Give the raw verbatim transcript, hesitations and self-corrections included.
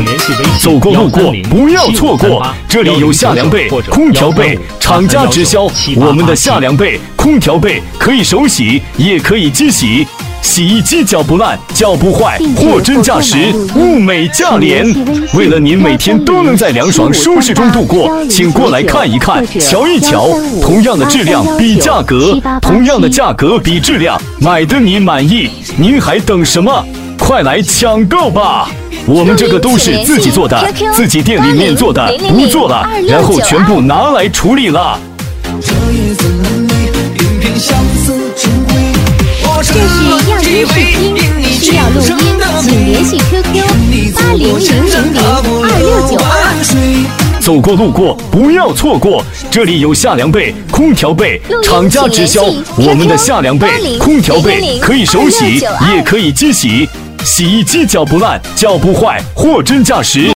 走过路过不要错过，这里有夏凉被、空调被，厂家直销。我们的夏凉被、空调被可以手洗，也可以机洗。洗衣机搅不烂，搅不坏，货真价实，物美价廉。为了您每天都能在凉爽舒适中度过，请过来看一看，瞧一瞧。同样的质量比价格，同样的价格比质量，买的你满意，您还等什么？快来抢购吧！我们这个都是自己做的，自己店里面做的，不做了，然后全部拿来处理了。 这也怎能理？影片相思成灰。 这是样音视频，需要录音，请联系 Q Q 八零零零零二六九二。 走过路过不要错过，这里有夏凉被、空调被，厂家直销。我们的夏凉被、空调被可以手洗，也可以机洗。洗衣机搅不烂，搅不坏，货真价实。